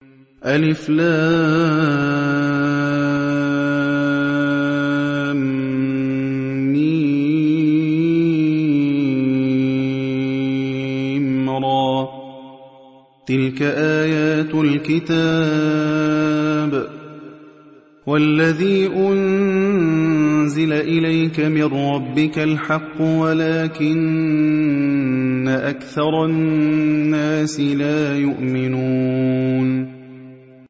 ألف لام ميم را، تلك آيات الكتاب، والذي أنزل إليك من ربك الحق ولكن أكثر الناس لا يؤمنون.